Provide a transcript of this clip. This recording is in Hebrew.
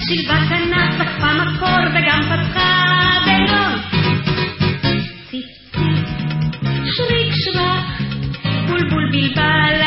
שילבה קנה, צפה מקור וגם פתחה בלון. ציף ציף, שריק שרק, בולבול בלבל